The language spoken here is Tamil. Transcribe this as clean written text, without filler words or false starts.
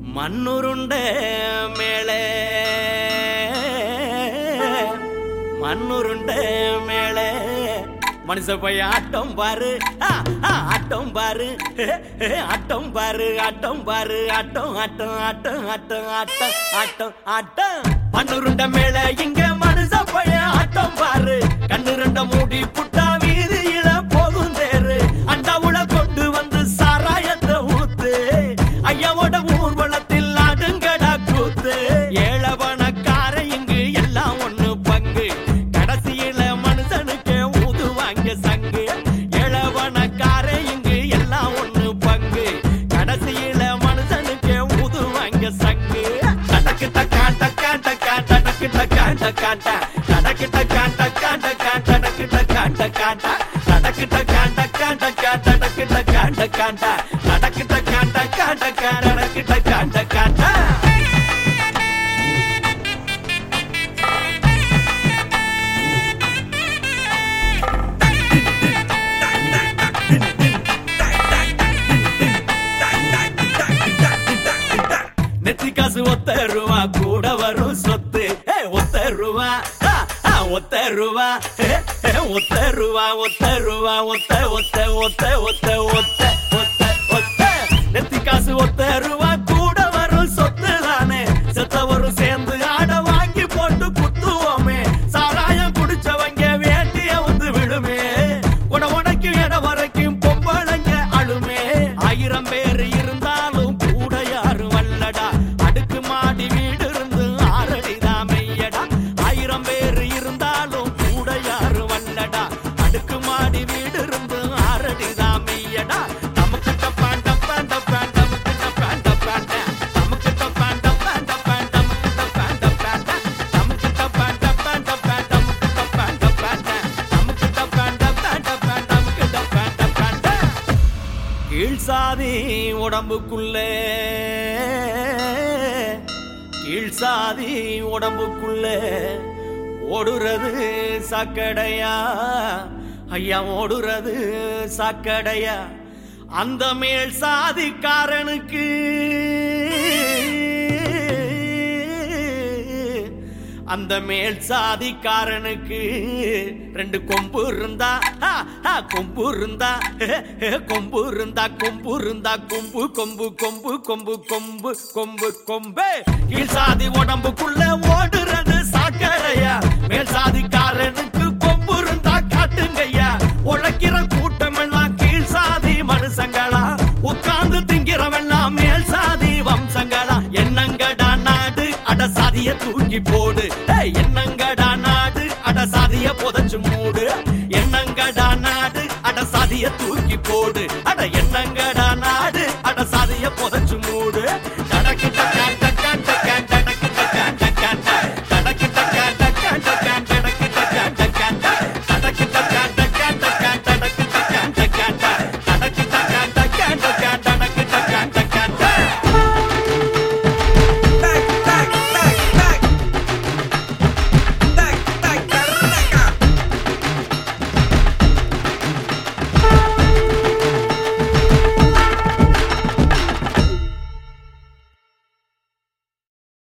மண்ணுருண்ட மேலே மண்ணுருண்ட மேலே மனுஷ போய் ஆட்டம் பாரு ஆட்டம் பாரு ஆட்டம் பாரு ஆட்டம் பாரு ஆட்டம் ஆட்டம் ஆட்டம் ஆட்டம் ஆட்டம் ஆட்டம் ஆட்டம் மண்ணுருண்ட மேலே இங்க மனுஷ போய் ஆட்டம் பாரு கண்ணு ரெண்ட மூடி புட்டா வீதியில போகும் தேரு அண்டாவுல கொண்டு வந்து சாராயத்தை ஊத்து ஐயாவோட ஊர்வலத்தில் அடுங்கடா கூத்து ஏழவனக்கார இங்கு எல்லாம் ஒண்ணு பங்கு கடைசியில மனுஷனுக்கு ஊதுவாங்க சங்கு ஏழவனக்கார இங்கு எல்லாம் ஒண்ணு பங்கு கடைசியில மனுஷனுக்கு ஊதுவாங்க சங்கு டடக்கிட்ட காண்ட காண்ட காண்ட டக்கிட்ட காண்ட காண்ட டடக்கிட்ட காண்ட காண்ட காண்ட டக்கிட்ட காண்ட காண்ட டடக்கிட்ட காண்ட காண்ட காண்ட டக்கிட்ட காண்ட காண்ட டடக்கிட்ட காண்ட காண்ட காண்ட டக்கிட்ட காண்ட காண்ட நெத்தி காசு ஒத்த ரூபா கூட வரும் சொத்து ஒத்த ரூபா ஒத்த ரூபா ஒத்த ரூபா ஒத்த ரூபா ஒத்த ஒத்த ஒத்த ஒத்த ஒத்த ஒத்த ஒத்த நெத்தி காசு ஒத்த ரூபா கூட வரும் சொத்து தானே செத்தவரும் சேர்ந்து ஆட வாங்கி போட்டு குத்துவோமே சாராயம் குடிச்சவங்க வேண்டிய வந்து விடுமே உனக்கு இட வரைக்கும் பொம்பளைங்க அழுமே 1000 பேர் இருந்தாலும் கூட யாரும் வல்லடா அடுக்கு மாடி வீடு இருந்து ஆரடிதான் மெய்யடா 1000 பேர் இருந்தாலும் கூட யாரும் வல்லடா அடுக்கு மாடி வீடு இருந்து ஆரடிதான் மெய்யடா நமக்கு டப்பாண்ட பாண்ட பாண்ட நமக்கு பாண்ட பாண்ட நமக்கு பாண்ட பாண்ட பாண்ட நமக்கு பாண்ட பாண்ட நமக்கு பாண்ட பாண்ட பாண்ட நமக்கு பாண்ட பாண்ட நமக்கு பாண்ட பாண்ட பாண்ட நமக்கு பாண்ட பாண்ட கீழ் சாதி உடம்புக்குள்ளே கீழ் சாதி உடம்புக்குள்ளே ஓடுறது சாக்கடையா ஐயா ஓடுறது சாக்கடையா அந்த மேல் சாதிக்காரனுக்கு அந்த மேல் சாதிக்காரனுக்கு 2 கொம்பு இருந்தா கொம்பு இருந்தா கொம்பு இருந்தா கொம்பு இருந்தா கொம்பு கொம்பு கொம்பு கொம்பு கொம்பு கொம்பு கொம்பு கீழ் சாதி உடம்புக்குள்ள ஓடுறது சாக்கடையா மேல் சாதிக்காரனுக்கு கொம்பு இருந்தா காட்டுங்கய்யா உழைக்கிற கூட்டம் எல்லாம் கீழ் சாதி மனுஷங்களா உட்கார்ந்து திங்கிறவெல்லாம் மேல் சாதி வம்சங்களா என்னங்கடா நாடு அட சாதிய தூக்கி போடு என்னங்கடா நாடு அட சாதிய புதைச்சு மூடு என்னங்கடா நாடு அட சாதிய தூக்கி போடு அட என்னங்கடா நாடு அட சாதிய புதைச்சு